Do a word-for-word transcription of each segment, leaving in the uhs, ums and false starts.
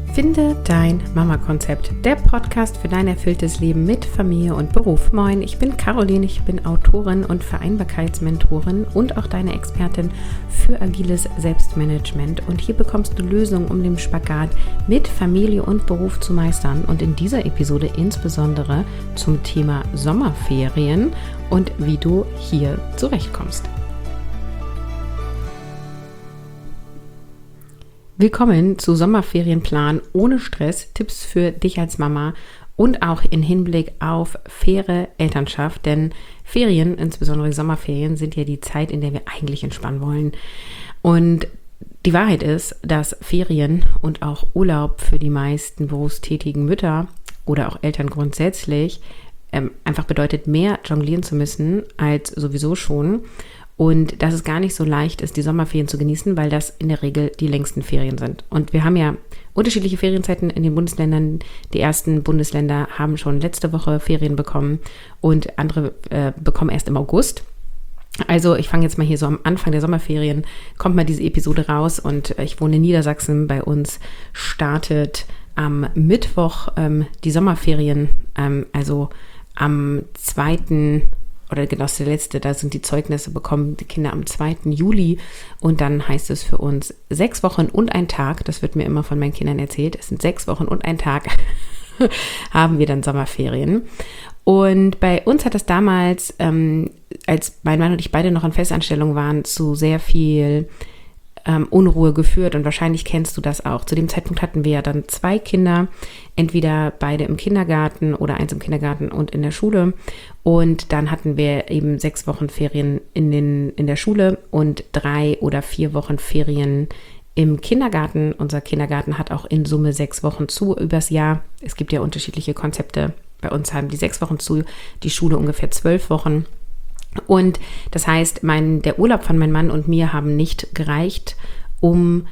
Finde dein Mama-Konzept, der Podcast für dein erfülltes Leben mit Familie und Beruf. Moin, ich bin Caroline, ich bin Autorin und Vereinbarkeitsmentorin und auch deine Expertin für agiles Selbstmanagement. Und hier bekommst du Lösungen, um den Spagat mit Familie und Beruf zu meistern. Und in dieser Episode insbesondere zum Thema Sommerferien und wie du hier zurechtkommst. Willkommen zu Sommerferienplan ohne Stress, Tipps für dich als Mama und auch in Hinblick auf faire Elternschaft, denn Ferien, insbesondere Sommerferien, sind ja die Zeit, in der wir eigentlich entspannen wollen. Und die Wahrheit ist, dass Ferien und auch Urlaub für die meisten berufstätigen Mütter oder auch Eltern grundsätzlich ähm, einfach bedeutet, mehr jonglieren zu müssen als sowieso schon. Und dass es gar nicht so leicht ist, die Sommerferien zu genießen, weil das in der Regel die längsten Ferien sind. Und wir haben ja unterschiedliche Ferienzeiten in den Bundesländern. Die ersten Bundesländer haben schon letzte Woche Ferien bekommen und andere äh, bekommen erst im August. Also ich fange jetzt mal hier so am Anfang der Sommerferien, kommt mal diese Episode raus und ich wohne in Niedersachsen. Bei uns startet am Mittwoch ähm, die Sommerferien, ähm, also am zweiten oder genau das letzte, da sind die Zeugnisse, bekommen die Kinder am zweiten Juli und dann heißt es für uns sechs Wochen und ein Tag, das wird mir immer von meinen Kindern erzählt, es sind sechs Wochen und ein Tag, haben wir dann Sommerferien. Und bei uns hat das damals, ähm, als mein Mann und ich beide noch in Festanstellung waren, zu sehr viel ähm, Unruhe geführt und wahrscheinlich kennst du das auch. Zu dem Zeitpunkt hatten wir ja dann zwei Kinder, entweder beide im Kindergarten oder eins im Kindergarten und in der Schule. Und dann hatten wir eben sechs Wochen Ferien in, den, in der Schule und drei oder vier Wochen Ferien im Kindergarten. Unser Kindergarten hat auch in Summe sechs Wochen zu übers Jahr. Es gibt ja unterschiedliche Konzepte. Bei uns haben die sechs Wochen zu, die Schule ungefähr zwölf Wochen. Und das heißt, mein, der Urlaub von meinem Mann und mir haben nicht gereicht, um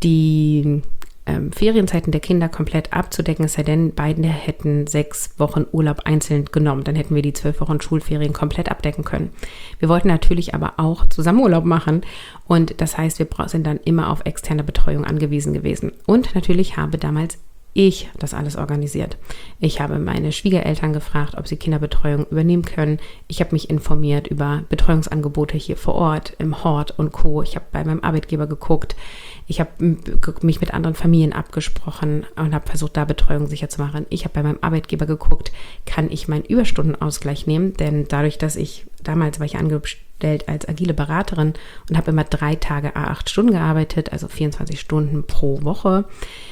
die ähm, Ferienzeiten der Kinder komplett abzudecken, es sei denn, beide hätten sechs Wochen Urlaub einzeln genommen. Dann hätten wir die zwölf Wochen Schulferien komplett abdecken können. Wir wollten natürlich aber auch zusammen Urlaub machen und das heißt, wir sind dann immer auf externe Betreuung angewiesen gewesen. Und natürlich habe damals ich das alles organisiert. Ich habe meine Schwiegereltern gefragt, ob sie Kinderbetreuung übernehmen können. Ich habe mich informiert über Betreuungsangebote hier vor Ort, im Hort und Co. Ich habe bei meinem Arbeitgeber geguckt. Ich habe mich mit anderen Familien abgesprochen und habe versucht, da Betreuung sicher zu machen. Ich habe bei meinem Arbeitgeber geguckt, kann ich meinen Überstundenausgleich nehmen? Denn dadurch, dass ich, damals war ich angestellt als agile Beraterin und habe immer drei Tage à acht Stunden gearbeitet, also vierundzwanzig Stunden pro Woche.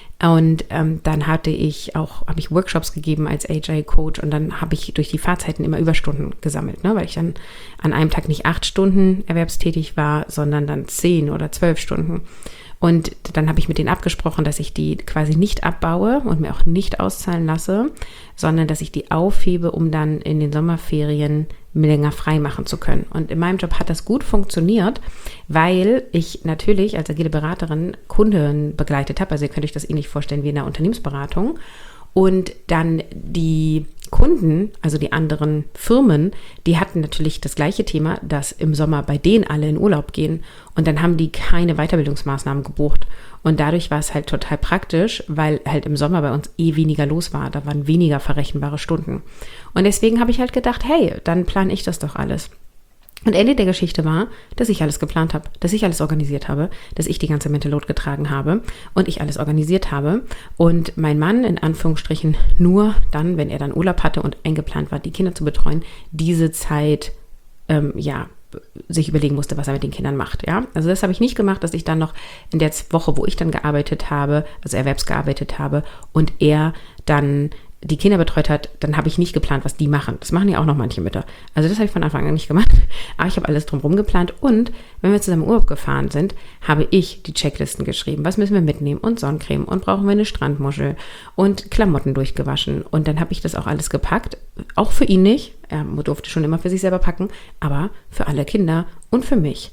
Und ähm, dann hatte ich auch, habe ich Workshops gegeben als A J Coach und dann habe ich durch die Fahrzeiten immer Überstunden gesammelt, ne? Weil ich dann an einem Tag nicht acht Stunden erwerbstätig war, sondern dann zehn oder zwölf Stunden. Und dann habe ich mit denen abgesprochen, dass ich die quasi nicht abbaue und mir auch nicht auszahlen lasse, sondern dass ich die aufhebe, um dann in den Sommerferien länger frei machen zu können. Und in meinem Job hat das gut funktioniert, weil ich natürlich als agile Beraterin Kunden begleitet habe. Also ihr könnt euch das ähnlich vorstellen wie in der Unternehmensberatung. Und dann die Kunden, also die anderen Firmen, die hatten natürlich das gleiche Thema, dass im Sommer bei denen alle in Urlaub gehen. Und dann haben die keine Weiterbildungsmaßnahmen gebucht. Und dadurch war es halt total praktisch, weil halt im Sommer bei uns eh weniger los war. Da waren weniger verrechenbare Stunden. Und deswegen habe ich halt gedacht, hey, dann plane ich das doch alles. Und Ende der Geschichte war, dass ich alles geplant habe, dass ich alles organisiert habe, dass ich die ganze Mental Load getragen habe und ich alles organisiert habe. Und mein Mann, in Anführungsstrichen, nur dann, wenn er dann Urlaub hatte und eingeplant war, die Kinder zu betreuen, diese Zeit, ähm, ja, sich überlegen musste, was er mit den Kindern macht. Ja, also das habe ich nicht gemacht, dass ich dann noch in der Woche, wo ich dann gearbeitet habe, also erwerbsgearbeitet habe und er dann die Kinder betreut hat, dann habe ich nicht geplant, was die machen. Das machen ja auch noch manche Mütter. Also das habe ich von Anfang an nicht gemacht. Aber ich habe alles drumherum geplant. Und wenn wir zusammen in Urlaub gefahren sind, habe ich die Checklisten geschrieben. Was müssen wir mitnehmen? Und Sonnencreme. Und brauchen wir eine Strandmuschel. Und Klamotten durchgewaschen. Und dann habe ich das auch alles gepackt. Auch für ihn nicht. Er durfte schon immer für sich selber packen. Aber für alle Kinder und für mich.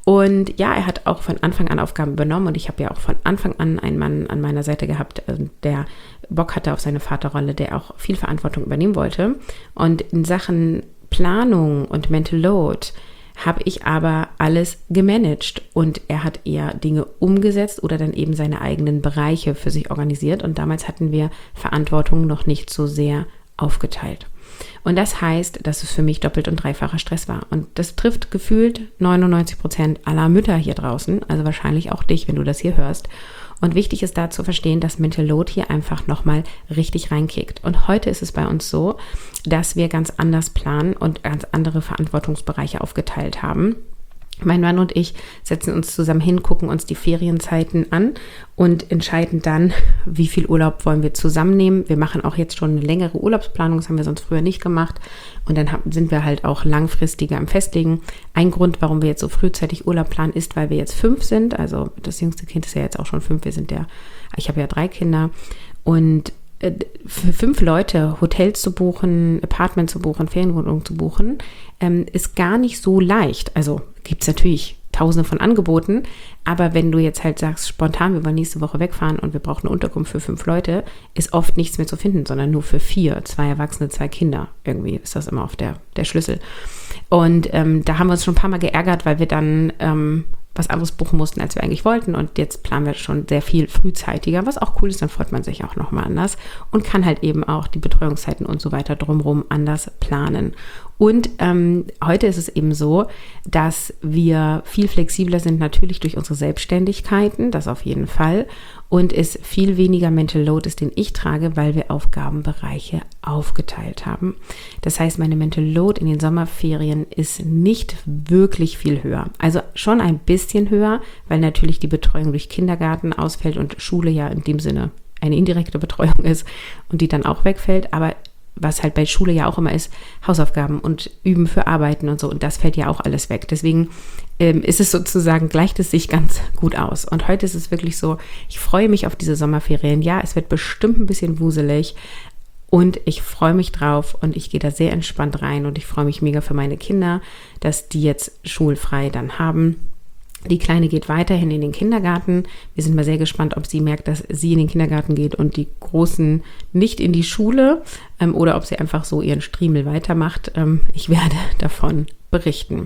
Und ja, er hat auch von Anfang an Aufgaben übernommen. Und ich habe ja auch von Anfang an einen Mann an meiner Seite gehabt, der Bock hatte auf seine Vaterrolle, der auch viel Verantwortung übernehmen wollte. Und in Sachen Planung und Mental Load habe ich aber alles gemanagt und er hat eher Dinge umgesetzt oder dann eben seine eigenen Bereiche für sich organisiert und damals hatten wir Verantwortung noch nicht so sehr aufgeteilt. Und das heißt, dass es für mich doppelt und dreifacher Stress war. Und das trifft gefühlt neunundneunzig Prozent aller Mütter hier draußen, also wahrscheinlich auch dich, wenn du das hier hörst. Und wichtig ist da zu verstehen, dass Mental Load hier einfach nochmal richtig reinkickt. Und heute ist es bei uns so, dass wir ganz anders planen und ganz andere Verantwortungsbereiche aufgeteilt haben. Mein Mann und ich setzen uns zusammen hin, gucken uns die Ferienzeiten an und entscheiden dann, wie viel Urlaub wollen wir zusammennehmen. Wir machen auch jetzt schon eine längere Urlaubsplanung, das haben wir sonst früher nicht gemacht. Und dann sind wir halt auch langfristiger am Festlegen. Ein Grund, warum wir jetzt so frühzeitig Urlaub planen, ist, weil wir jetzt fünf sind. Also das jüngste Kind ist ja jetzt auch schon fünf. Wir sind ja, ich habe ja drei Kinder. Und für fünf Leute Hotels zu buchen, Apartment zu buchen, Ferienwohnungen zu buchen, ähm, ist gar nicht so leicht. Also gibt es natürlich tausende von Angeboten, aber wenn du jetzt halt sagst, spontan, wir wollen nächste Woche wegfahren und wir brauchen eine Unterkunft für fünf Leute, ist oft nichts mehr zu finden, sondern nur für vier, zwei Erwachsene, zwei Kinder. Irgendwie ist das immer oft der, der Schlüssel. Und ähm, da haben wir uns schon ein paar Mal geärgert, weil wir dann ähm, was anderes buchen mussten, als wir eigentlich wollten. Und jetzt planen wir schon sehr viel frühzeitiger, was auch cool ist, dann freut man sich auch nochmal anders und kann halt eben auch die Betreuungszeiten und so weiter drumherum anders planen. Und ähm, heute ist es eben so, dass wir viel flexibler sind, natürlich durch unsere Selbstständigkeiten, das auf jeden Fall. Und es viel weniger Mental Load ist, den ich trage, weil wir Aufgabenbereiche aufgeteilt haben. Das heißt, meine Mental Load in den Sommerferien ist nicht wirklich viel höher. Also schon ein bisschen höher, weil natürlich die Betreuung durch Kindergarten ausfällt und Schule ja in dem Sinne eine indirekte Betreuung ist und die dann auch wegfällt. Aber was halt bei Schule ja auch immer ist, Hausaufgaben und Üben für Arbeiten und so. Und das fällt ja auch alles weg. Deswegen ähm, ist es sozusagen, gleicht es sich ganz gut aus. Und heute ist es wirklich so, ich freue mich auf diese Sommerferien. Ja, es wird bestimmt ein bisschen wuselig und ich freue mich drauf und ich gehe da sehr entspannt rein und ich freue mich mega für meine Kinder, dass die jetzt schulfrei dann haben. Die Kleine geht weiterhin in den Kindergarten. Wir sind mal sehr gespannt, ob sie merkt, dass sie in den Kindergarten geht und die Großen nicht in die Schule ähm, oder ob sie einfach so ihren Striemel weitermacht. Ähm, ich werde davon berichten.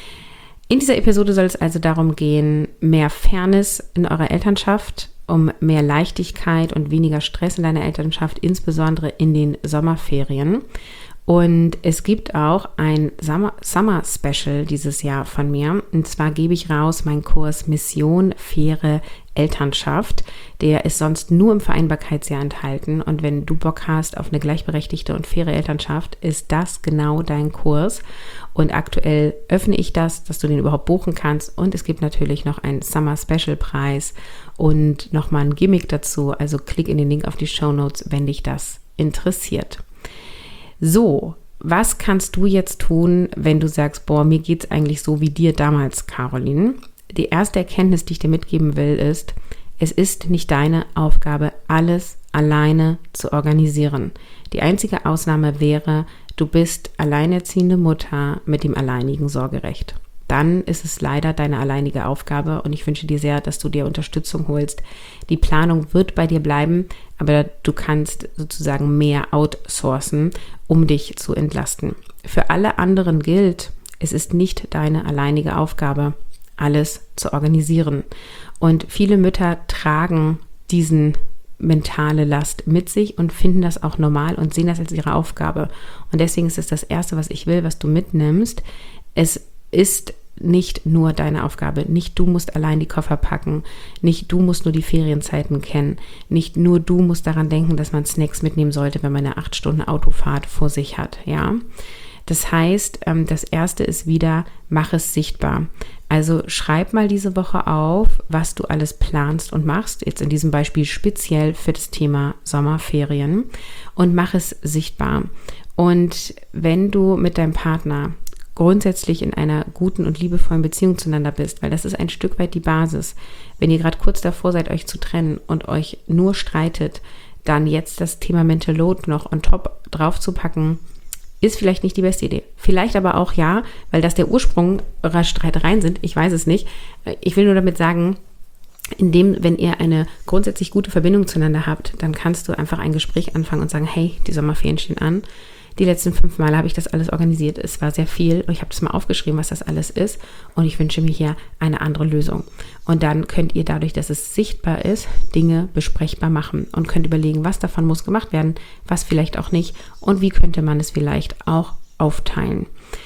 In dieser Episode soll es also darum gehen, mehr Fairness in eurer Elternschaft, um mehr Leichtigkeit und weniger Stress in deiner Elternschaft, insbesondere in den Sommerferien. Und es gibt auch ein Summer, Summer Special dieses Jahr von mir. Und zwar gebe ich raus meinen Kurs Mission Faire Elternschaft. Der ist sonst nur im Vereinbarkeitsjahr enthalten. Und wenn du Bock hast auf eine gleichberechtigte und faire Elternschaft, ist das genau dein Kurs. Und aktuell öffne ich das, dass du den überhaupt buchen kannst. Und es gibt natürlich noch einen Summer Special Preis und nochmal ein Gimmick dazu. Also klick in den Link auf die Shownotes, wenn dich das interessiert. So, was kannst du jetzt tun, wenn du sagst, boah, mir geht's eigentlich so wie dir damals, Caroline? Die erste Erkenntnis, die ich dir mitgeben will, ist, es ist nicht deine Aufgabe, alles alleine zu organisieren. Die einzige Ausnahme wäre, du bist alleinerziehende Mutter mit dem alleinigen Sorgerecht. Dann ist es leider deine alleinige Aufgabe und ich wünsche dir sehr, dass du dir Unterstützung holst. Die Planung wird bei dir bleiben, aber du kannst sozusagen mehr outsourcen, um dich zu entlasten. Für alle anderen gilt, es ist nicht deine alleinige Aufgabe, alles zu organisieren. Und viele Mütter tragen diesen mentale Last mit sich und finden das auch normal und sehen das als ihre Aufgabe. Und deswegen ist es das Erste, was ich will, was du mitnimmst. Es ist nicht nur deine Aufgabe. Nicht du musst allein die Koffer packen. Nicht du musst nur die Ferienzeiten kennen. Nicht nur du musst daran denken, dass man Snacks mitnehmen sollte, wenn man eine acht Stunden Autofahrt vor sich hat. Ja, das heißt, das Erste ist wieder, mach es sichtbar. Also schreib mal diese Woche auf, was du alles planst und machst. Jetzt in diesem Beispiel speziell für das Thema Sommerferien und mach es sichtbar. Und wenn du mit deinem Partner grundsätzlich in einer guten und liebevollen Beziehung zueinander bist, weil das ist ein Stück weit die Basis. Wenn ihr gerade kurz davor seid, euch zu trennen und euch nur streitet, dann jetzt das Thema Mental Load noch on top drauf zu packen, ist vielleicht nicht die beste Idee. Vielleicht aber auch ja, weil das der Ursprung eurer Streitereien sind. Ich weiß es nicht. Ich will nur damit sagen, indem, wenn ihr eine grundsätzlich gute Verbindung zueinander habt, dann kannst du einfach ein Gespräch anfangen und sagen, hey, die Sommerferien stehen an. Die letzten fünf Male habe ich das alles organisiert. Es war sehr viel. Ich habe das mal aufgeschrieben, was das alles ist. Und ich wünsche mir hier eine andere Lösung. Und dann könnt ihr dadurch, dass es sichtbar ist, Dinge besprechbar machen und könnt überlegen, was davon muss gemacht werden, was vielleicht auch nicht und wie könnte man es vielleicht auch aufteilen.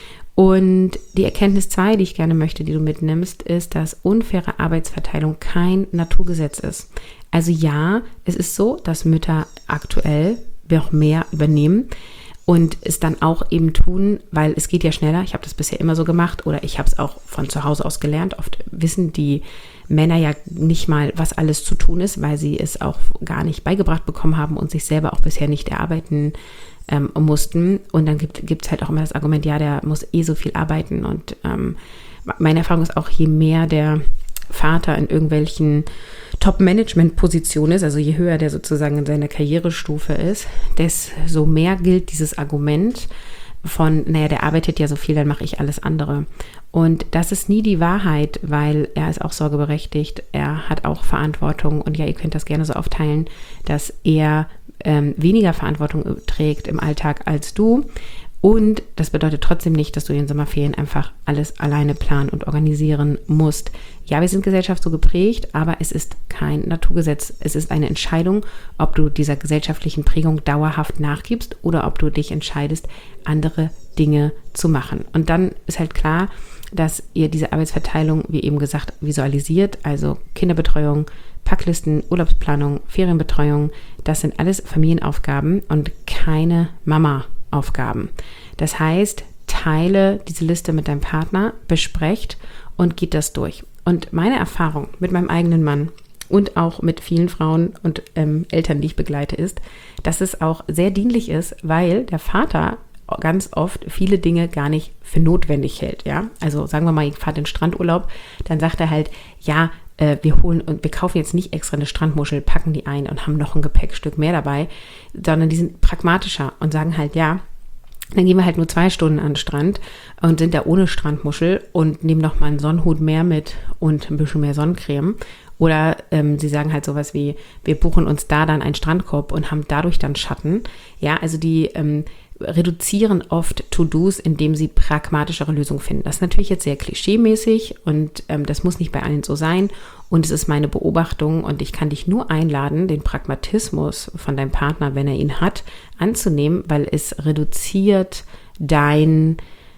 Und die Erkenntnis zwei, die ich gerne möchte, die du mitnimmst, ist, dass unfaire Arbeitsverteilung kein Naturgesetz ist. Also ja, es ist so, dass Mütter aktuell noch mehr übernehmen und es dann auch eben tun, weil es geht ja schneller. Ich habe das bisher immer so gemacht oder ich habe es auch von zu Hause aus gelernt. Oft wissen die Männer ja nicht mal, was alles zu tun ist, weil sie es auch gar nicht beigebracht bekommen haben und sich selber auch bisher nicht erarbeiten ähm, mussten. Und dann gibt es halt auch immer das Argument, ja, der muss eh so viel arbeiten. Und ähm, meine Erfahrung ist auch, je mehr der Vater in irgendwelchen Top-Management-Position ist, also je höher der sozusagen in seiner Karrierestufe ist, desto mehr gilt dieses Argument von, naja, der arbeitet ja so viel, dann mache ich alles andere. Und das ist nie die Wahrheit, weil er ist auch sorgeberechtigt, er hat auch Verantwortung und ja, ihr könnt das gerne so aufteilen, dass er ähm, weniger Verantwortung trägt im Alltag als du. Und das bedeutet trotzdem nicht, dass du in den Sommerferien einfach alles alleine planen und organisieren musst. Ja, wir sind Gesellschaft so geprägt, aber es ist kein Naturgesetz. Es ist eine Entscheidung, ob du dieser gesellschaftlichen Prägung dauerhaft nachgibst oder ob du dich entscheidest, andere Dinge zu machen. Und dann ist halt klar, dass ihr diese Arbeitsverteilung, wie eben gesagt, visualisiert, also Kinderbetreuung, Packlisten, Urlaubsplanung, Ferienbetreuung, das sind alles Familienaufgaben und keine Mama-Aufgaben. Das heißt, teile diese Liste mit deinem Partner, besprecht und geht das durch. Und meine Erfahrung mit meinem eigenen Mann und auch mit vielen Frauen und ähm, Eltern, die ich begleite, ist, dass es auch sehr dienlich ist, weil der Vater ganz oft viele Dinge gar nicht für notwendig hält. Ja? Also sagen wir mal, ich fahre in den Strandurlaub, dann sagt er halt, ja, äh, wir holen und wir kaufen jetzt nicht extra eine Strandmuschel, packen die ein und haben noch ein Gepäckstück mehr dabei, sondern die sind pragmatischer und sagen halt, ja, dann gehen wir halt nur zwei Stunden an den Strand und sind da ohne Strandmuschel und nehmen noch mal einen Sonnenhut mehr mit und ein bisschen mehr Sonnencreme. Oder ähm, sie sagen halt sowas wie, wir buchen uns da dann einen Strandkorb und haben dadurch dann Schatten. Ja, also die ähm, reduzieren oft To-Dos, indem sie pragmatischere Lösungen finden. Das ist natürlich jetzt sehr klischeemäßig und ähm, das muss nicht bei allen so sein. Und es ist meine Beobachtung und ich kann dich nur einladen, den Pragmatismus von deinem Partner, wenn er ihn hat, anzunehmen, weil es reduziert dein,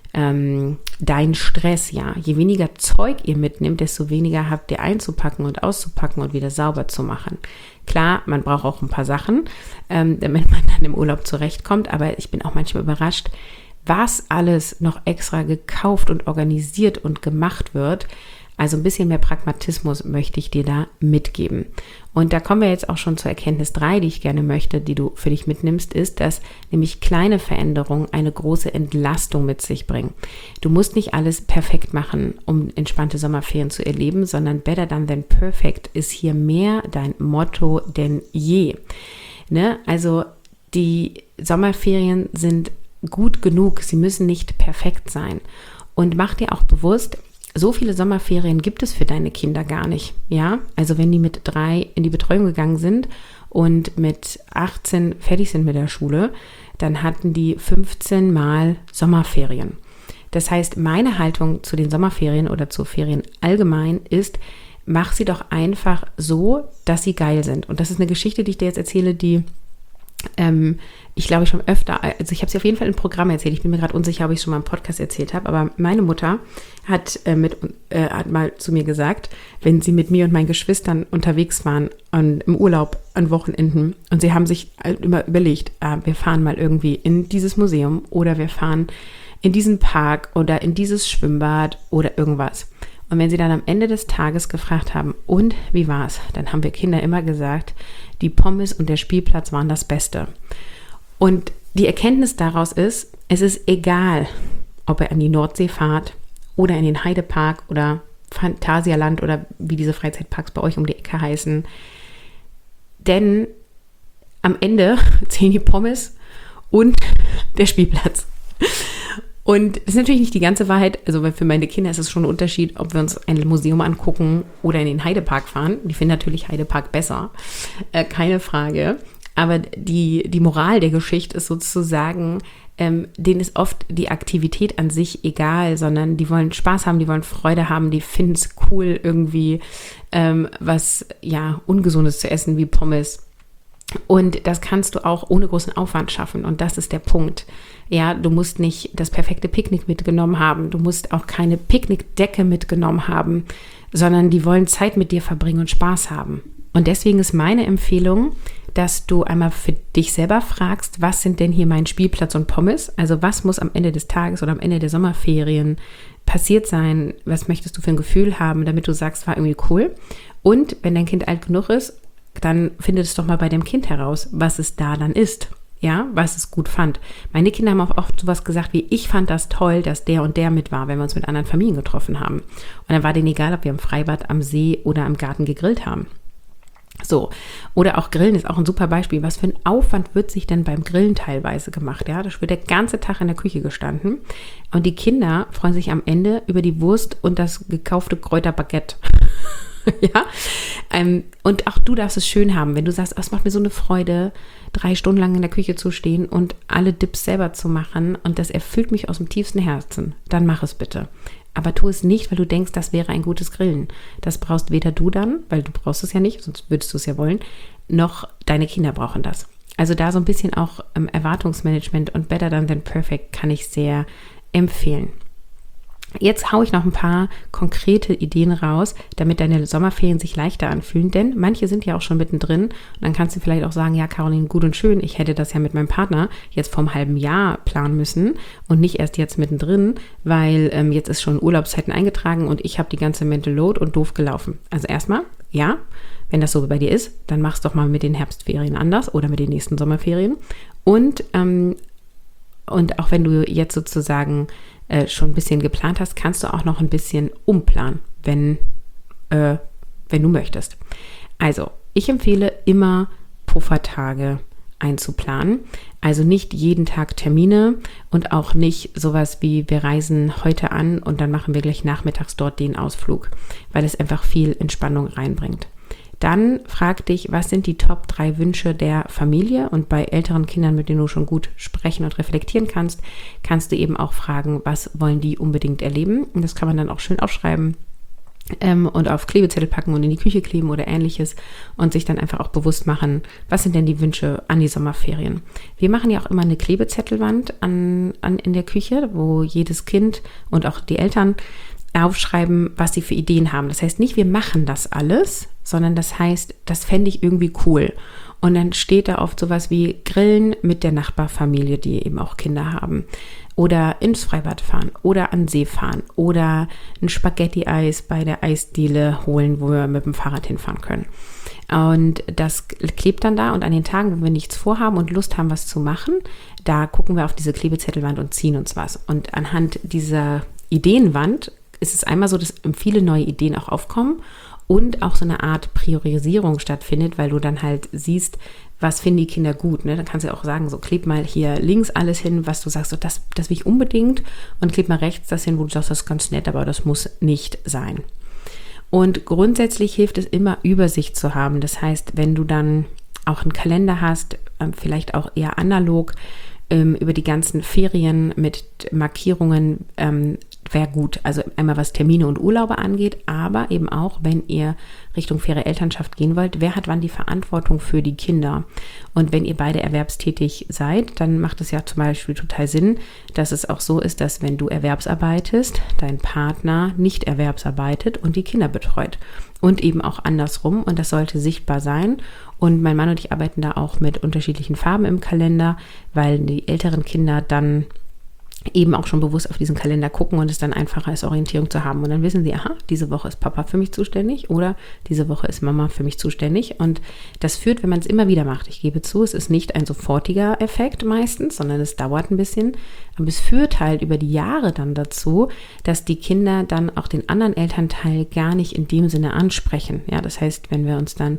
ähm, dein Stress. Ja, je weniger Zeug ihr mitnimmt, desto weniger habt ihr einzupacken und auszupacken und wieder sauber zu machen. Klar, man braucht auch ein paar Sachen, ähm, damit man dann im Urlaub zurechtkommt, aber ich bin auch manchmal überrascht, was alles noch extra gekauft und organisiert und gemacht wird. Also ein bisschen mehr Pragmatismus möchte ich dir da mitgeben. Und da kommen wir jetzt auch schon zur Erkenntnis drei, die ich gerne möchte, die du für dich mitnimmst, ist, dass nämlich kleine Veränderungen eine große Entlastung mit sich bringen. Du musst nicht alles perfekt machen, um entspannte Sommerferien zu erleben, sondern better than than perfect ist hier mehr dein Motto denn je. Ne? Also die Sommerferien sind gut genug, sie müssen nicht perfekt sein. Und mach dir auch bewusst, so viele Sommerferien gibt es für deine Kinder gar nicht, ja? Also wenn die mit drei in die Betreuung gegangen sind und mit achtzehn fertig sind mit der Schule, dann hatten die fünfzehn Mal Sommerferien. Das heißt, meine Haltung zu den Sommerferien oder zu Ferien allgemein ist, mach sie doch einfach so, dass sie geil sind. Und das ist eine Geschichte, die ich dir jetzt erzähle, die Ähm, ich glaube schon öfter, also ich habe sie auf jeden Fall im Programm erzählt, ich bin mir gerade unsicher, ob ich es schon mal im Podcast erzählt habe, aber meine Mutter hat, äh, mit, äh, hat mal zu mir gesagt, wenn sie mit mir und meinen Geschwistern unterwegs waren an, im Urlaub an Wochenenden und sie haben sich immer überlegt, äh, wir fahren mal irgendwie in dieses Museum oder wir fahren in diesen Park oder in dieses Schwimmbad oder irgendwas. Und wenn sie dann am Ende des Tages gefragt haben, und wie war's? Dann haben wir Kinder immer gesagt, die Pommes und der Spielplatz waren das Beste. Und die Erkenntnis daraus ist, es ist egal, ob ihr an die Nordsee fahrt oder in den Heidepark oder Phantasialand oder wie diese Freizeitparks bei euch um die Ecke heißen. Denn am Ende zählen die Pommes und der Spielplatz. Und das ist natürlich nicht die ganze Wahrheit. Also weil für meine Kinder ist es schon ein Unterschied, ob wir uns ein Museum angucken oder in den Heidepark fahren. Die finden natürlich Heidepark besser, äh, keine Frage. Aber die, die Moral der Geschichte ist sozusagen, ähm, denen ist oft die Aktivität an sich egal, sondern die wollen Spaß haben, die wollen Freude haben, die finden es cool, irgendwie ähm, was ja Ungesundes zu essen wie Pommes. Und das kannst du auch ohne großen Aufwand schaffen. Und das ist der Punkt. Ja, du musst nicht das perfekte Picknick mitgenommen haben. Du musst auch keine Picknickdecke mitgenommen haben, sondern die wollen Zeit mit dir verbringen und Spaß haben. Und deswegen ist meine Empfehlung, dass du einmal für dich selber fragst, was sind denn hier mein Spielplatz und Pommes? Also was muss am Ende des Tages oder am Ende der Sommerferien passiert sein? Was möchtest du für ein Gefühl haben, damit du sagst, war irgendwie cool? Und wenn dein Kind alt genug ist, dann findet es doch mal bei dem Kind heraus, was es da dann ist. Ja, was es gut fand. Meine Kinder haben auch oft sowas gesagt wie, ich fand das toll, dass der und der mit war, wenn wir uns mit anderen Familien getroffen haben. Und dann war denen egal, ob wir im Freibad, am See oder am Garten gegrillt haben. So, oder auch Grillen ist auch ein super Beispiel. Was für ein Aufwand wird sich denn beim Grillen teilweise gemacht? Ja, da wird der ganze Tag in der Küche gestanden und die Kinder freuen sich am Ende über die Wurst und das gekaufte Kräuterbaguette. Ja, ähm, und auch du darfst es schön haben, wenn du sagst, oh, es macht mir so eine Freude, drei Stunden lang in der Küche zu stehen und alle Dips selber zu machen und das erfüllt mich aus dem tiefsten Herzen, dann mach es bitte. Aber tu es nicht, weil du denkst, das wäre ein gutes Grillen. Das brauchst weder du dann, weil du brauchst es ja nicht, sonst würdest du es ja wollen, noch deine Kinder brauchen das. Also da so ein bisschen auch ähm, Erwartungsmanagement und Better Done Than Perfect kann ich sehr empfehlen. Jetzt haue ich noch ein paar konkrete Ideen raus, damit deine Sommerferien sich leichter anfühlen, denn manche sind ja auch schon mittendrin und dann kannst du vielleicht auch sagen, ja Caroline, gut und schön, ich hätte das ja mit meinem Partner jetzt vor einem halben Jahr planen müssen und nicht erst jetzt mittendrin, weil ähm, jetzt ist schon Urlaubszeiten eingetragen und ich habe die ganze Mental Load und doof gelaufen. Also erstmal, ja, wenn das so bei dir ist, dann mach's doch mal mit den Herbstferien anders oder mit den nächsten Sommerferien und ähm, und auch wenn du jetzt sozusagen äh, schon ein bisschen geplant hast, kannst du auch noch ein bisschen umplanen, wenn, äh, wenn du möchtest. Also, ich empfehle immer Puffertage einzuplanen. Also nicht jeden Tag Termine und auch nicht sowas wie wir reisen heute an und dann machen wir gleich nachmittags dort den Ausflug, weil es einfach viel Entspannung reinbringt. Dann frag dich, was sind die Top drei Wünsche der Familie? Und bei älteren Kindern, mit denen du schon gut sprechen und reflektieren kannst, kannst du eben auch fragen, was wollen die unbedingt erleben? Und das kann man dann auch schön aufschreiben ähm, und auf Klebezettel packen und in die Küche kleben oder ähnliches und sich dann einfach auch bewusst machen, was sind denn die Wünsche an die Sommerferien? Wir machen ja auch immer eine Klebezettelwand an, an, in der Küche, wo jedes Kind und auch die Eltern aufschreiben, was sie für Ideen haben. Das heißt nicht, wir machen das alles, sondern das heißt, das fände ich irgendwie cool. Und dann steht da oft sowas wie Grillen mit der Nachbarfamilie, die eben auch Kinder haben. Oder ins Freibad fahren oder an den See fahren oder ein Spaghetti-Eis bei der Eisdiele holen, wo wir mit dem Fahrrad hinfahren können. Und das klebt dann da und an den Tagen, wo wir nichts vorhaben und Lust haben, was zu machen, da gucken wir auf diese Klebezettelwand und ziehen uns was. Und anhand dieser Ideenwand ist es einmal so, dass viele neue Ideen auch aufkommen und auch so eine Art Priorisierung stattfindet, weil du dann halt siehst, was finden die Kinder gut. Ne? Dann kannst du auch sagen, so kleb mal hier links alles hin, was du sagst, so, das, das will ich unbedingt und kleb mal rechts das hin, wo du sagst, das ist ganz nett, aber das muss nicht sein. Und grundsätzlich hilft es immer, Übersicht zu haben. Das heißt, wenn du dann auch einen Kalender hast, vielleicht auch eher analog, über die ganzen Ferien mit Markierungen, ähm, wäre gut. Also einmal was Termine und Urlaube angeht, aber eben auch, wenn ihr Richtung faire Elternschaft gehen wollt, wer hat wann die Verantwortung für die Kinder? Und wenn ihr beide erwerbstätig seid, dann macht es ja zum Beispiel total Sinn, dass es auch so ist, dass wenn du erwerbsarbeitest, dein Partner nicht erwerbsarbeitet und die Kinder betreut. Und eben auch andersrum. Und das sollte sichtbar sein. Und mein Mann und ich arbeiten da auch mit unterschiedlichen Farben im Kalender, weil die älteren Kinder dann eben auch schon bewusst auf diesen Kalender gucken und es dann einfacher ist, Orientierung zu haben. Und dann wissen sie, aha, diese Woche ist Papa für mich zuständig oder diese Woche ist Mama für mich zuständig. Und das führt, wenn man es immer wieder macht, ich gebe zu, es ist nicht ein sofortiger Effekt meistens, sondern es dauert ein bisschen. Aber es führt halt über die Jahre dann dazu, dass die Kinder dann auch den anderen Elternteil gar nicht in dem Sinne ansprechen. Ja, das heißt, wenn wir uns dann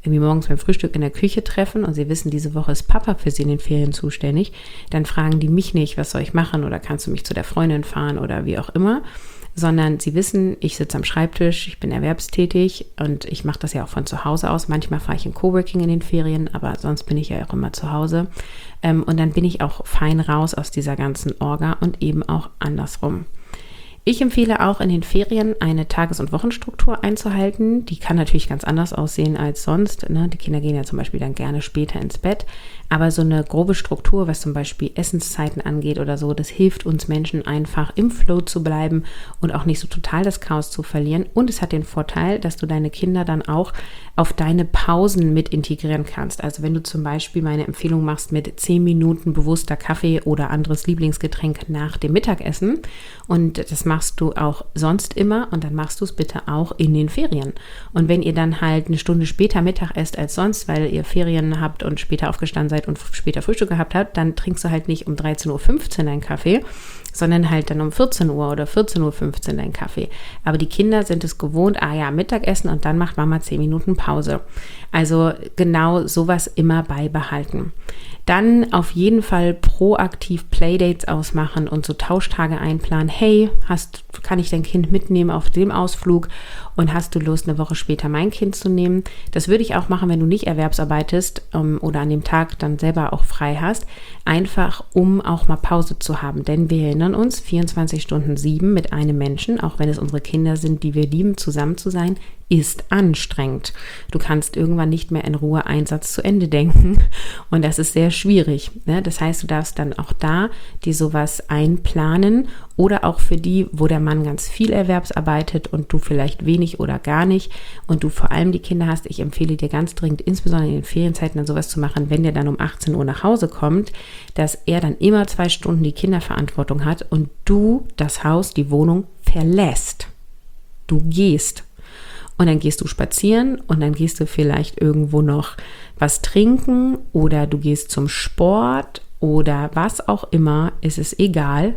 irgendwie morgens beim Frühstück in der Küche treffen und sie wissen, diese Woche ist Papa für sie in den Ferien zuständig, dann fragen die mich nicht, was soll ich machen oder kannst du mich zu der Freundin fahren oder wie auch immer, sondern sie wissen, ich sitze am Schreibtisch, ich bin erwerbstätig und ich mache das ja auch von zu Hause aus. Manchmal fahre ich in Coworking in den Ferien, aber sonst bin ich ja auch immer zu Hause. Und dann bin ich auch fein raus aus dieser ganzen Orga und eben auch andersrum. Ich empfehle auch in den Ferien eine Tages- und Wochenstruktur einzuhalten. Die kann natürlich ganz anders aussehen als sonst, ne? Die Kinder gehen ja zum Beispiel dann gerne später ins Bett. Aber so eine grobe Struktur, was zum Beispiel Essenszeiten angeht oder so, das hilft uns Menschen einfach im Flow zu bleiben und auch nicht so total das Chaos zu verlieren. Und es hat den Vorteil, dass du deine Kinder dann auch auf deine Pausen mit integrieren kannst. Also wenn du zum Beispiel meine Empfehlung machst mit zehn Minuten bewusster Kaffee oder anderes Lieblingsgetränk nach dem Mittagessen und das machst du auch sonst immer und dann machst du es bitte auch in den Ferien. Und wenn ihr dann halt eine Stunde später Mittag esst als sonst, weil ihr Ferien habt und später aufgestanden seid und später Frühstück gehabt habt, dann trinkst du halt nicht um dreizehn Uhr fünfzehn deinen Kaffee, sondern halt dann um vierzehn Uhr oder vierzehn Uhr fünfzehn deinen Kaffee. Aber die Kinder sind es gewohnt, ah ja, Mittagessen und dann macht Mama zehn Minuten Pause. Also genau sowas immer beibehalten. Dann auf jeden Fall proaktiv Playdates ausmachen und so Tauschtage einplanen. Hey, hast, kann ich dein Kind mitnehmen auf dem Ausflug und hast du Lust, eine Woche später mein Kind zu nehmen? Das würde ich auch machen, wenn du nicht erwerbsarbeitest ähm, oder an dem Tag dann selber auch frei hast. Einfach, um auch mal Pause zu haben. Denn wir erinnern uns, vierundzwanzig Stunden sieben mit einem Menschen, auch wenn es unsere Kinder sind, die wir lieben, zusammen zu sein, ist anstrengend. Du kannst irgendwann nicht mehr in Ruhe einen Satz zu Ende denken und das ist sehr schwierig. Ne? Das heißt, du darfst dann auch da dir sowas einplanen oder auch für die, wo der Mann ganz viel erwerbsarbeitet und du vielleicht wenig oder gar nicht und du vor allem die Kinder hast. Ich empfehle dir ganz dringend, insbesondere in den Ferienzeiten dann sowas zu machen, wenn der dann um achtzehn Uhr nach Hause kommt, dass er dann immer zwei Stunden die Kinderverantwortung hat und du das Haus, die Wohnung verlässt. Du gehst. Und dann gehst du spazieren und dann gehst du vielleicht irgendwo noch was trinken oder du gehst zum Sport oder was auch immer, ist es egal.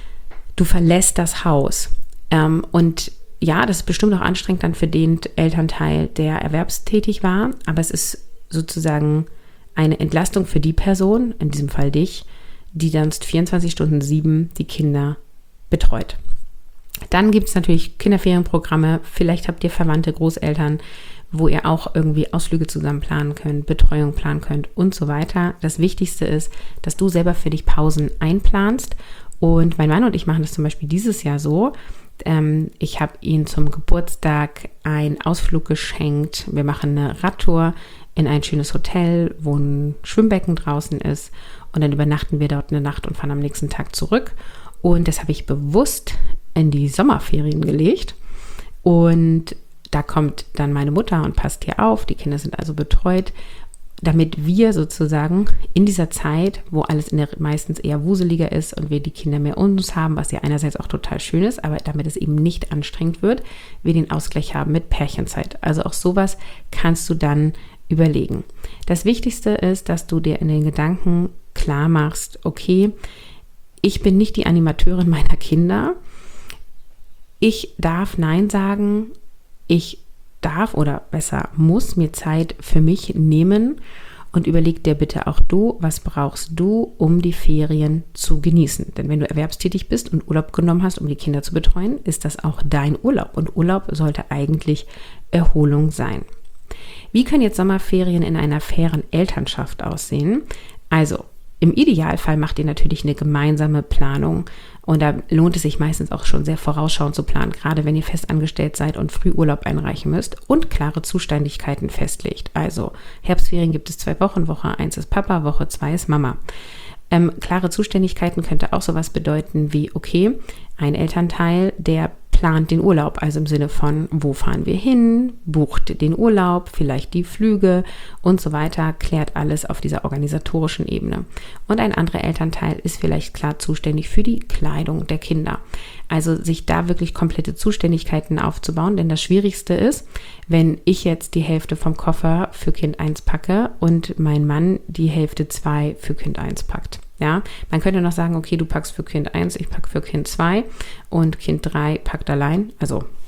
Du verlässt das Haus. Ähm, und ja, das ist bestimmt auch anstrengend dann für den Elternteil, der erwerbstätig war, aber es ist sozusagen eine Entlastung für die Person, in diesem Fall dich, die dann vierundzwanzig Stunden sieben die Kinder betreut. Dann gibt es natürlich Kinderferienprogramme, vielleicht habt ihr Verwandte, Großeltern, wo ihr auch irgendwie Ausflüge zusammen planen könnt, Betreuung planen könnt und so weiter. Das Wichtigste ist, dass du selber für dich Pausen einplanst und mein Mann und ich machen das zum Beispiel dieses Jahr so. Ähm, ich habe ihm zum Geburtstag einen Ausflug geschenkt. Wir machen eine Radtour in ein schönes Hotel, wo ein Schwimmbecken draußen ist und dann übernachten wir dort eine Nacht und fahren am nächsten Tag zurück. Und das habe ich bewusst in die Sommerferien gelegt und da kommt dann meine Mutter und passt hier auf, die Kinder sind also betreut, damit wir sozusagen in dieser Zeit, wo alles in der meistens eher wuseliger ist und wir die Kinder mehr uns haben, was ja einerseits auch total schön ist, aber damit es eben nicht anstrengend wird, wir den Ausgleich haben mit Pärchenzeit. Also auch sowas kannst du dann überlegen. Das Wichtigste ist, dass du dir in den Gedanken klar machst, okay, ich bin nicht die Animateurin meiner Kinder, ich darf Nein sagen, ich darf oder besser muss mir Zeit für mich nehmen und überleg dir bitte auch du, was brauchst du, um die Ferien zu genießen. Denn wenn du erwerbstätig bist und Urlaub genommen hast, um die Kinder zu betreuen, ist das auch dein Urlaub und Urlaub sollte eigentlich Erholung sein. Wie können jetzt Sommerferien in einer fairen Elternschaft aussehen? Also im Idealfall macht ihr natürlich eine gemeinsame Planung und da lohnt es sich meistens auch schon sehr vorausschauend zu planen, gerade wenn ihr fest angestellt seid und früh Urlaub einreichen müsst und klare Zuständigkeiten festlegt. Also Herbstferien gibt es zwei Wochen, Woche eins ist Papa, Woche zwei ist Mama. Ähm, klare Zuständigkeiten könnte auch sowas bedeuten wie, okay, ein Elternteil, der plant den Urlaub, also im Sinne von, wo fahren wir hin, bucht den Urlaub, vielleicht die Flüge und so weiter, klärt alles auf dieser organisatorischen Ebene. Und ein anderer Elternteil ist vielleicht klar zuständig für die Kleidung der Kinder. Also sich da wirklich komplette Zuständigkeiten aufzubauen, denn das Schwierigste ist, wenn ich jetzt die Hälfte vom Koffer für Kind eins packe und mein Mann die Hälfte zwei für Kind eins packt. Ja, man könnte noch sagen, okay, du packst für Kind eins, ich packe für Kind zwei und Kind drei packt allein, also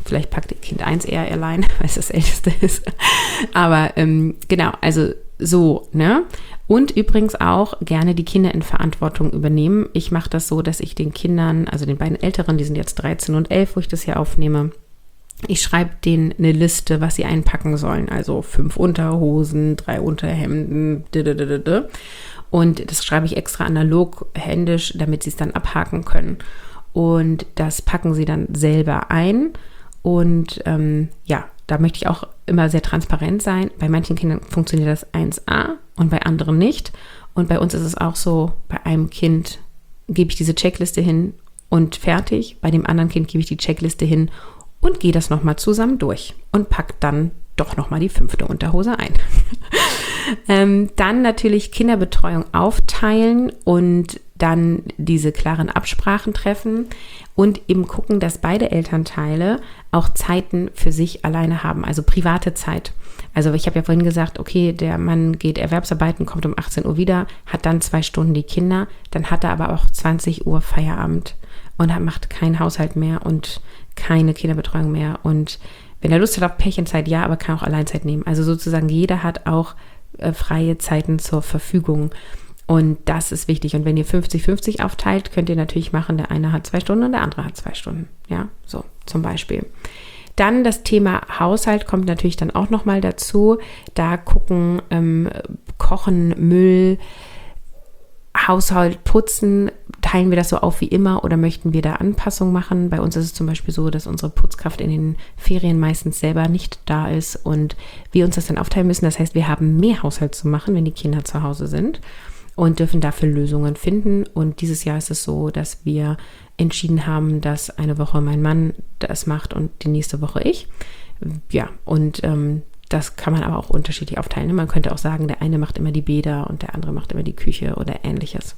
Vielleicht packt Kind eins eher allein, weil es das Älteste ist. Aber ähm, genau, also so, ne? Und übrigens auch gerne die Kinder in Verantwortung übernehmen. Ich mache das so, dass ich den Kindern, also den beiden Älteren, die sind jetzt dreizehn und elf, wo ich das hier aufnehme, ich schreibe denen eine Liste, was sie einpacken sollen. Also fünf Unterhosen, drei Unterhemden, didididide. Und das schreibe ich extra analog, händisch, damit sie es dann abhaken können. Und das packen sie dann selber ein. Und ähm, ja, da möchte ich auch immer sehr transparent sein. Bei manchen Kindern funktioniert das eins a und bei anderen nicht. Und bei uns ist es auch so, bei einem Kind gebe ich diese Checkliste hin und fertig. Bei dem anderen Kind gebe ich die Checkliste hin und gehe das nochmal zusammen durch und packe dann doch nochmal die fünfte Unterhose ein. ähm, dann natürlich Kinderbetreuung aufteilen und dann diese klaren Absprachen treffen und eben gucken, dass beide Elternteile auch Zeiten für sich alleine haben, also private Zeit. Also ich habe ja vorhin gesagt, okay, der Mann geht Erwerbsarbeiten, kommt um achtzehn Uhr wieder, hat dann zwei Stunden die Kinder, dann hat er aber auch zwanzig Uhr Feierabend und er macht keinen Haushalt mehr und keine Kinderbetreuung mehr. Und wenn er Lust hat auf Pärchenzeit, ja, aber kann auch Alleinzeit nehmen. Also sozusagen jeder hat auch äh, freie Zeiten zur Verfügung. Und das ist wichtig. Und wenn ihr fünfzig fünfzig aufteilt, könnt ihr natürlich machen, der eine hat zwei Stunden und der andere hat zwei Stunden. Ja, so zum Beispiel. Dann das Thema Haushalt kommt natürlich dann auch nochmal dazu. Da gucken, ähm, Kochen, Müll, Haushalt, Putzen, teilen wir das so auf wie immer oder möchten wir da Anpassungen machen? Bei uns ist es zum Beispiel so, dass unsere Putzkraft in den Ferien meistens selber nicht da ist und wir uns das dann aufteilen müssen. Das heißt, wir haben mehr Haushalt zu machen, wenn die Kinder zu Hause sind und dürfen dafür Lösungen finden. Und dieses Jahr ist es so, dass wir entschieden haben, dass eine Woche mein Mann das macht und die nächste Woche ich. Ja, und ähm, das kann man aber auch unterschiedlich aufteilen. Man könnte auch sagen, der eine macht immer die Bäder und der andere macht immer die Küche oder Ähnliches.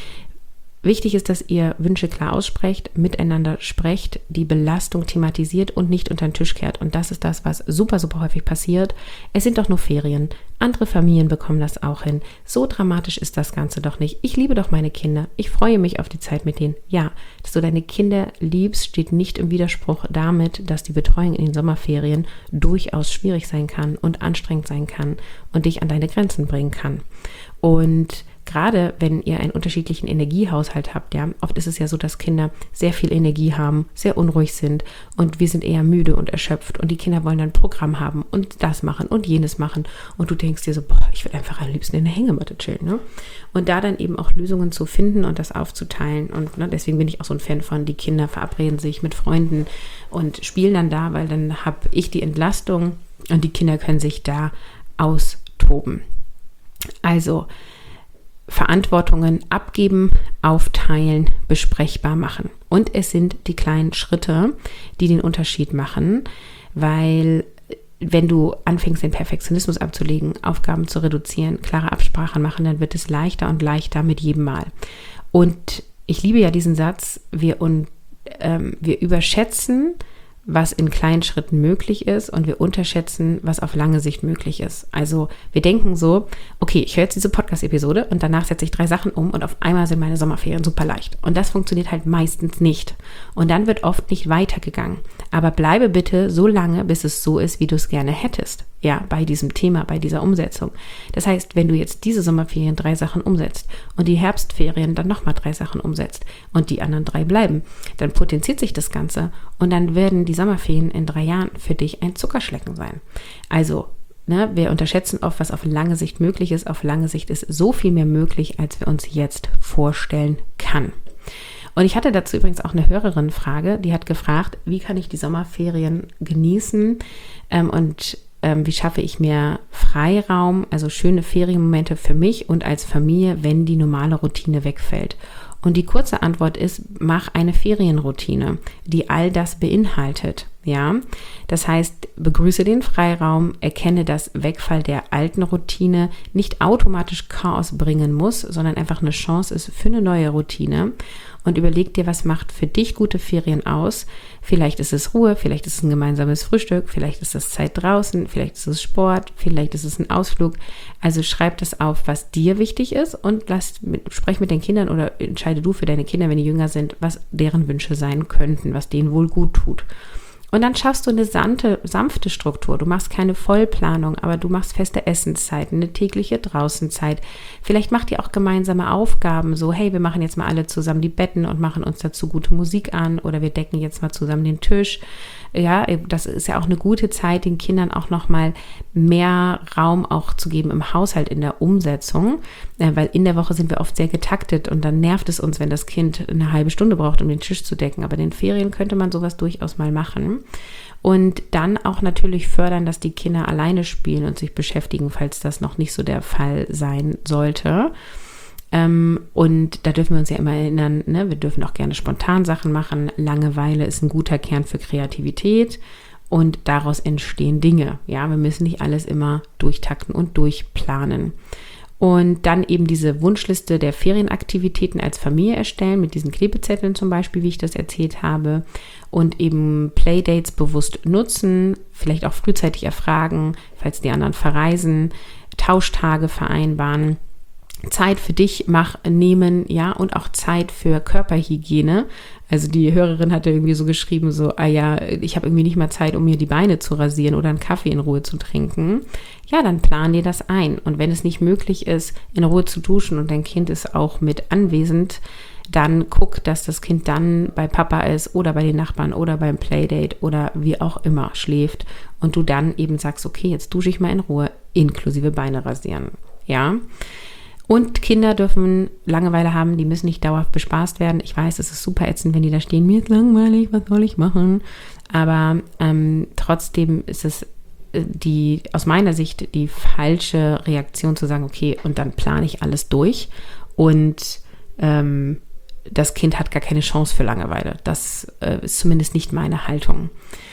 Wichtig ist, dass ihr Wünsche klar aussprecht, miteinander sprecht, die Belastung thematisiert und nicht unter den Tisch kehrt. Und das ist das, was super, super häufig passiert. Es sind doch nur Ferien. Andere Familien bekommen das auch hin. So dramatisch ist das Ganze doch nicht. Ich liebe doch meine Kinder. Ich freue mich auf die Zeit mit denen. Ja, dass du deine Kinder liebst, steht nicht im Widerspruch damit, dass die Betreuung in den Sommerferien durchaus schwierig sein kann und anstrengend sein kann und dich an deine Grenzen bringen kann. Und gerade wenn ihr einen unterschiedlichen Energiehaushalt habt, ja, oft ist es ja so, dass Kinder sehr viel Energie haben, sehr unruhig sind und wir sind eher müde und erschöpft und die Kinder wollen dann ein Programm haben und das machen und jenes machen und du denkst dir so, boah, ich würde einfach am liebsten in der Hängematte chillen, ne? Und da dann eben auch Lösungen zu finden und das aufzuteilen und ne, deswegen bin ich auch so ein Fan von, die Kinder verabreden sich mit Freunden und spielen dann da, weil dann habe ich die Entlastung und die Kinder können sich da austoben. Also Verantwortungen abgeben, aufteilen, besprechbar machen. Und es sind die kleinen Schritte, die den Unterschied machen, weil wenn du anfängst, den Perfektionismus abzulegen, Aufgaben zu reduzieren, klare Absprachen machen, dann wird es leichter und leichter mit jedem Mal. Und ich liebe ja diesen Satz, wir, und, ähm, wir überschätzen, was in kleinen Schritten möglich ist und wir unterschätzen, was auf lange Sicht möglich ist. Also wir denken so, okay, ich höre jetzt diese Podcast-Episode und danach setze ich drei Sachen um und auf einmal sind meine Sommerferien super leicht. Und das funktioniert halt meistens nicht. Und dann wird oft nicht weitergegangen. Aber bleibe bitte so lange, bis es so ist, wie du es gerne hättest. Ja, bei diesem Thema, bei dieser Umsetzung. Das heißt, wenn du jetzt diese Sommerferien drei Sachen umsetzt und die Herbstferien dann nochmal drei Sachen umsetzt und die anderen drei bleiben, dann potenziert sich das Ganze und dann werden die Sommerferien in drei Jahren für dich ein Zuckerschlecken sein. Also, ne, wir unterschätzen oft, was auf lange Sicht möglich ist. Auf lange Sicht ist so viel mehr möglich, als wir uns jetzt vorstellen kann. Und ich hatte dazu übrigens auch eine Hörerin-Frage, die hat gefragt, wie kann ich die Sommerferien genießen ähm, und ähm, wie schaffe ich mir Freiraum, also schöne Ferienmomente für mich und als Familie, wenn die normale Routine wegfällt. Und die kurze Antwort ist, mach eine Ferienroutine, die all das beinhaltet. Ja, das heißt, begrüße den Freiraum, erkenne, dass Wegfall der alten Routine nicht automatisch Chaos bringen muss, sondern einfach eine Chance ist für eine neue Routine. Und überleg dir, was macht für dich gute Ferien aus. Vielleicht ist es Ruhe, vielleicht ist es ein gemeinsames Frühstück, vielleicht ist es Zeit draußen, vielleicht ist es Sport, vielleicht ist es ein Ausflug. Also schreib das auf, was dir wichtig ist und lass mit, sprech mit den Kindern oder entscheide du für deine Kinder, wenn die jünger sind, was deren Wünsche sein könnten, was denen wohl gut tut. Und dann schaffst du eine sante, sanfte Struktur. Du machst keine Vollplanung, aber du machst feste Essenszeiten, eine tägliche Draußenzeit. Vielleicht macht ihr auch gemeinsame Aufgaben, so hey, wir machen jetzt mal alle zusammen die Betten und machen uns dazu gute Musik an oder wir decken jetzt mal zusammen den Tisch. Ja, das ist ja auch eine gute Zeit, den Kindern auch nochmal mehr Raum auch zu geben im Haushalt, in der Umsetzung, weil in der Woche sind wir oft sehr getaktet und dann nervt es uns, wenn das Kind eine halbe Stunde braucht, um den Tisch zu decken. Aber in den Ferien könnte man sowas durchaus mal machen. Und dann auch natürlich fördern, dass die Kinder alleine spielen und sich beschäftigen, falls das noch nicht so der Fall sein sollte. Ähm, und da dürfen wir uns ja immer erinnern, ne? Wir dürfen auch gerne spontan Sachen machen. Langeweile ist ein guter Kern für Kreativität und daraus entstehen Dinge. Ja, wir müssen nicht alles immer durchtakten und durchplanen. Und dann eben diese Wunschliste der Ferienaktivitäten als Familie erstellen, mit diesen Klebezetteln zum Beispiel, wie ich das erzählt habe. Und eben Playdates bewusst nutzen, vielleicht auch frühzeitig erfragen, falls die anderen verreisen, Tauschtage vereinbaren. Zeit für dich mach, nehmen, ja, und auch Zeit für Körperhygiene. Also die Hörerin hatte irgendwie so geschrieben, so, ah ja, ich habe irgendwie nicht mal Zeit, um mir die Beine zu rasieren oder einen Kaffee in Ruhe zu trinken. Ja, dann plan dir das ein. Und wenn es nicht möglich ist, in Ruhe zu duschen und dein Kind ist auch mit anwesend, dann guck, dass das Kind dann bei Papa ist oder bei den Nachbarn oder beim Playdate oder wie auch immer schläft und du dann eben sagst, okay, jetzt dusche ich mal in Ruhe, inklusive Beine rasieren, ja. Und Kinder dürfen Langeweile haben, die müssen nicht dauerhaft bespaßt werden. Ich weiß, es ist super ätzend, wenn die da stehen, mir ist langweilig, was soll ich machen? Aber ähm, trotzdem ist es die aus meiner Sicht die falsche Reaktion zu sagen, okay, und dann plane ich alles durch und ähm, das Kind hat gar keine Chance für Langeweile. Das äh, ist zumindest nicht meine Haltung.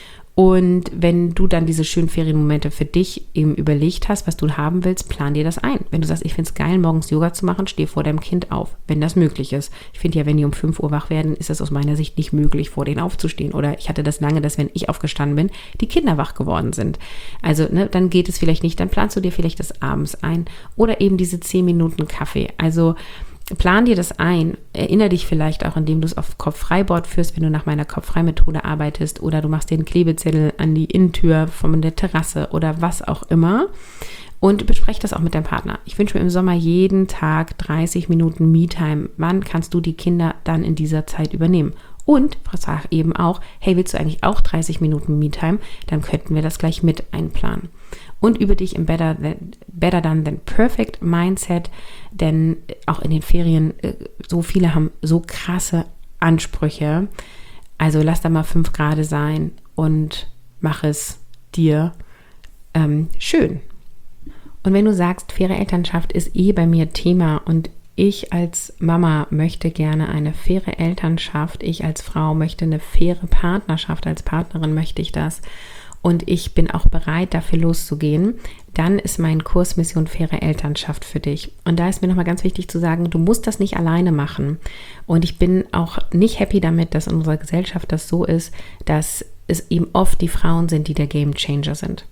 Und wenn du dann diese schönen Ferienmomente für dich eben überlegt hast, was du haben willst, plan dir das ein. Wenn du sagst, ich finde es geil, morgens Yoga zu machen, steh vor deinem Kind auf, wenn das möglich ist. Ich finde ja, wenn die um fünf Uhr wach werden, ist das aus meiner Sicht nicht möglich, vor denen aufzustehen. Oder ich hatte das lange, dass wenn ich aufgestanden bin, die Kinder wach geworden sind. Also ne, dann geht es vielleicht nicht, dann planst du dir vielleicht das abends ein. Oder eben diese zehn Minuten Kaffee. Also plan dir das ein, erinnere dich vielleicht auch, indem du es auf Kopf-Frei-Board führst, wenn du nach meiner Kopf-Frei-Methode arbeitest oder du machst dir einen Klebezettel an die Innentür von der Terrasse oder was auch immer und bespreche das auch mit deinem Partner. Ich wünsche mir im Sommer jeden Tag dreißig Minuten Me-Time. Wann kannst du die Kinder dann in dieser Zeit übernehmen? Und sag eben auch, hey, willst du eigentlich auch dreißig Minuten Me-Time? Dann könnten wir das gleich mit einplanen. Und übe dich im Better, better Done Than Perfect Mindset, denn auch in den Ferien, so viele haben so krasse Ansprüche. Also lass da mal fünf Grad sein und mach es dir ähm, schön. Und wenn du sagst, faire Elternschaft ist eh bei mir Thema und ich als Mama möchte gerne eine faire Elternschaft, ich als Frau möchte eine faire Partnerschaft, als Partnerin möchte ich das und ich bin auch bereit, dafür loszugehen, dann ist mein Kurs Mission Faire Elternschaft für dich. Und da ist mir nochmal ganz wichtig zu sagen, du musst das nicht alleine machen. Und ich bin auch nicht happy damit, dass in unserer Gesellschaft das so ist, dass es eben oft die Frauen sind, die der Game Changer sind.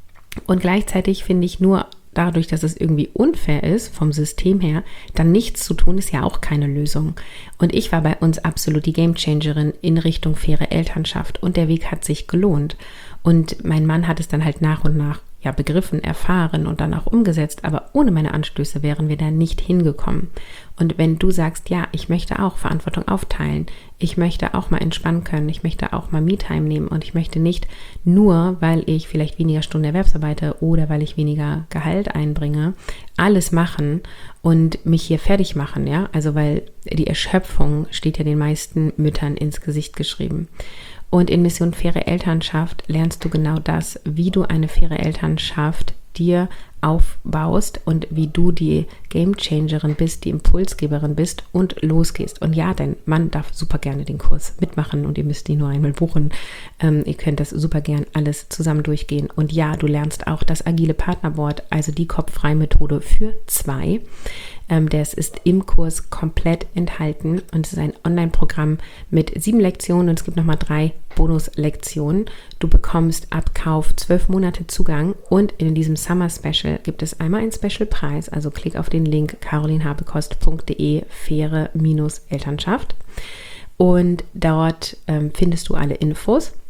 Und gleichzeitig finde ich nur dadurch, dass es irgendwie unfair ist, vom System her, dann nichts zu tun, ist ja auch keine Lösung. Und ich war bei uns absolut die Gamechangerin in Richtung faire Elternschaft und der Weg hat sich gelohnt. Und mein Mann hat es dann halt nach und nach ja begriffen, erfahren und dann auch umgesetzt, aber ohne meine Anstöße wären wir da nicht hingekommen. Und wenn du sagst, ja, ich möchte auch Verantwortung aufteilen, ich möchte auch mal entspannen können, ich möchte auch mal Me-Time nehmen und ich möchte nicht nur, weil ich vielleicht weniger Stunden Erwerbsarbeite oder weil ich weniger Gehalt einbringe, alles machen und mich hier fertig machen, ja, also weil die Erschöpfung steht ja den meisten Müttern ins Gesicht geschrieben. Und in Mission Faire Elternschaft lernst du genau das, wie du eine faire Elternschaft dir aufbaust und wie du die Gamechangerin bist, die Impulsgeberin bist und losgehst. Und ja, dein Mann darf super gerne den Kurs mitmachen und ihr müsst ihn nur einmal buchen. Ähm, ihr könnt das super gern alles zusammen durchgehen. Und ja, du lernst auch das agile Partnerboard, also die Kopf-Frei-Methode für zwei. Ähm, das ist im Kurs komplett enthalten und es ist ein Online-Programm mit sieben Lektionen und es gibt nochmal drei Bonuslektionen. Du bekommst ab Kauf zwölf Monate Zugang und in diesem Summer Special gibt es einmal einen Special-Preis, also klick auf den Link carolinhabekost punkt de faire Elternschaft und dort ähm, findest du alle Infos.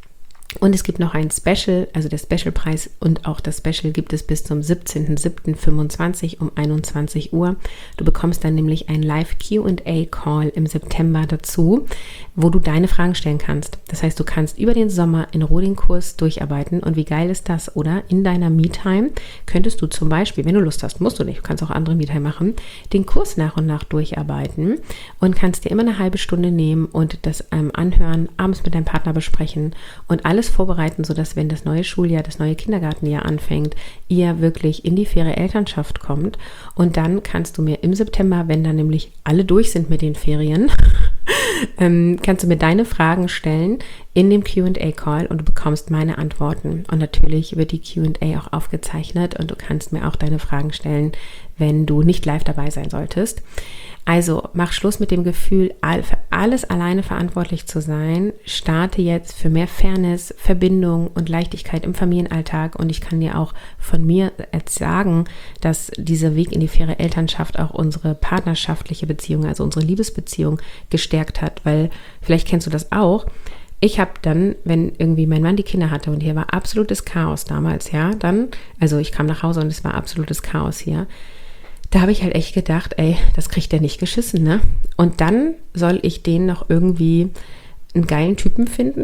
Und es gibt noch ein Special, also der Specialpreis und auch das Special gibt es bis zum siebzehnten siebten fünfundzwanzig um einundzwanzig Uhr. Du bekommst dann nämlich einen Live-Q and A-Call im September dazu, wo du deine Fragen stellen kannst. Das heißt, du kannst über den Sommer in Ruhe den Kurs durcharbeiten und wie geil ist das, oder? In deiner Me-Time könntest du zum Beispiel, wenn du Lust hast, musst du nicht, du kannst auch andere Me-Time machen, den Kurs nach und nach durcharbeiten und kannst dir immer eine halbe Stunde nehmen und das ähm, anhören, abends mit deinem Partner besprechen und alles vorbereiten, sodass, wenn das neue Schuljahr, das neue Kindergartenjahr anfängt, ihr wirklich in die faire Elternschaft kommt. Und dann kannst du mir im September, wenn dann nämlich alle durch sind mit den Ferien, ähm, kannst du mir deine Fragen stellen in dem Q and A-Call und du bekommst meine Antworten. Und natürlich wird die Q and A auch aufgezeichnet und du kannst mir auch deine Fragen stellen, wenn du nicht live dabei sein solltest. Also mach Schluss mit dem Gefühl, für alles alleine verantwortlich zu sein. Starte jetzt für mehr Fairness, Verbindung und Leichtigkeit im Familienalltag. Und ich kann dir auch von mir jetzt sagen, dass dieser Weg in die faire Elternschaft auch unsere partnerschaftliche Beziehung, also unsere Liebesbeziehung gestärkt hat. Weil vielleicht kennst du das auch. Ich habe dann, wenn irgendwie mein Mann die Kinder hatte und hier war absolutes Chaos damals, ja, dann, also ich kam nach Hause und es war absolutes Chaos hier. Da habe ich halt echt gedacht, ey, das kriegt der nicht geschissen, ne? Und dann soll ich den noch irgendwie einen geilen Typen finden?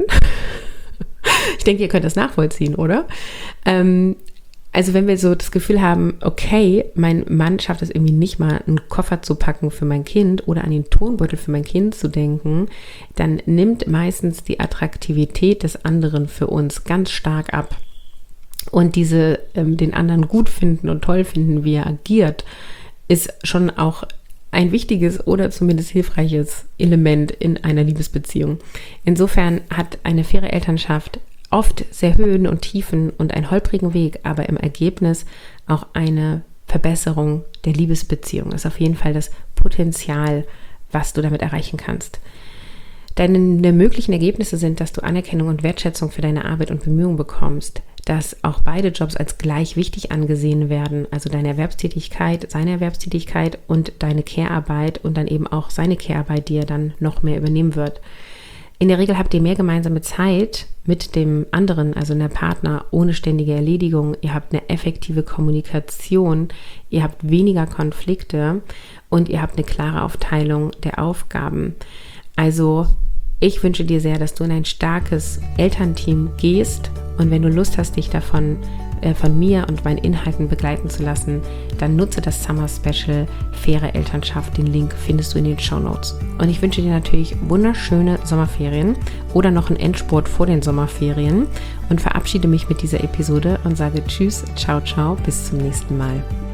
Ich denke, ihr könnt das nachvollziehen, oder? Ähm, also wenn wir so das Gefühl haben, okay, mein Mann schafft es irgendwie nicht mal, einen Koffer zu packen für mein Kind oder an den Turnbeutel für mein Kind zu denken, dann nimmt meistens die Attraktivität des anderen für uns ganz stark ab. Und diese ähm, den anderen gut finden und toll finden, wie er agiert, ist schon auch ein wichtiges oder zumindest hilfreiches Element in einer Liebesbeziehung. Insofern hat eine faire Elternschaft oft sehr Höhen und Tiefen und einen holprigen Weg, aber im Ergebnis auch eine Verbesserung der Liebesbeziehung. Das ist auf jeden Fall das Potenzial, was du damit erreichen kannst. Deine möglichen Ergebnisse sind, dass du Anerkennung und Wertschätzung für deine Arbeit und Bemühungen bekommst, dass auch beide Jobs als gleich wichtig angesehen werden, also deine Erwerbstätigkeit, seine Erwerbstätigkeit und deine Care-Arbeit und dann eben auch seine Care-Arbeit, die er dann noch mehr übernehmen wird. In der Regel habt ihr mehr gemeinsame Zeit mit dem anderen, also der Partner, ohne ständige Erledigung. Ihr habt eine effektive Kommunikation, ihr habt weniger Konflikte und ihr habt eine klare Aufteilung der Aufgaben. Also ich wünsche dir sehr, dass du in ein starkes Elternteam gehst und wenn du Lust hast, dich davon äh, von mir und meinen Inhalten begleiten zu lassen, dann nutze das Summer Special Faire Elternschaft. Den Link findest du in den Shownotes. Und ich wünsche dir natürlich wunderschöne Sommerferien oder noch einen Endspurt vor den Sommerferien und verabschiede mich mit dieser Episode und sage Tschüss, ciao, ciao, bis zum nächsten Mal.